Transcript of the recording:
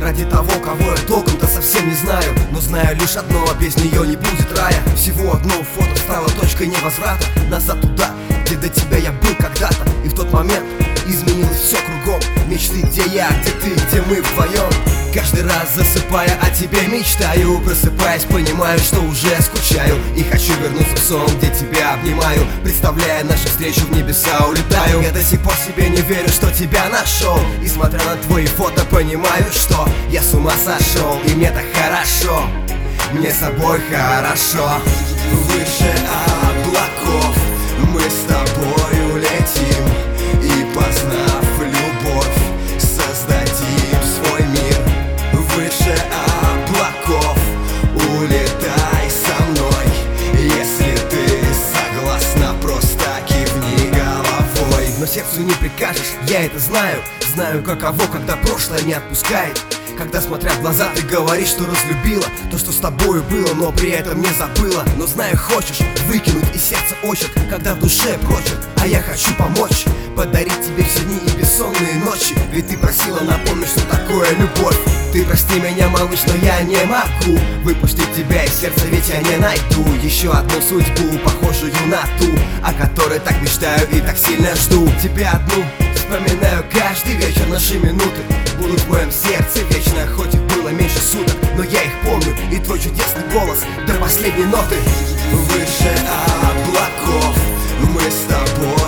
ради того, кого я толком-то совсем не знаю. Но знаю лишь одно, без нее не будет рая. Всего одно фото стало точкой невозврата назад туда, где до тебя я был когда-то. И в тот момент изменилось все кругом. Мечты, где я, где ты, где мы вдвоем. Каждый раз засыпая о тебе мечтаю, просыпаясь понимаю, что уже скучаю. И хочу вернуться в сон, где тебя обнимаю, представляя нашу встречу, в небеса улетаю. Я до сих пор себе не верю, что тебя нашел. И смотря на твои фото понимаю, что я с ума сошел. И мне так хорошо, мне с тобой хорошо. Выше облаков мы с тобой улетим, и познав любовь, создадим свой мир. Выше облаков улетай со мной, если ты согласна, просто кивни головой. Но сердцу не прикажешь, я это знаю. Знаю, каково, когда прошлое не отпускает. Когда, смотря в глаза, ты говоришь, что разлюбила то, что с тобою было, но при этом не забыла. Но знаю, хочешь выкинуть из сердца очерк, когда в душе прочерк. А я хочу помочь, подарить тебе все дни и бессонные ночи. Ведь ты просила напомнить, что такое любовь. Ты прости меня, малыш, но я не могу выпустить тебя из сердца, ведь я не найду еще одну судьбу, похожую на ту, о которой так мечтаю и так сильно жду. Тебя одну вспоминаю каждый вечер, наши минуты будут в моем сердце вечно. Хоть их было меньше суток, но я их помню, и твой чудесный голос до последней ноты. Выше облаков мы с тобой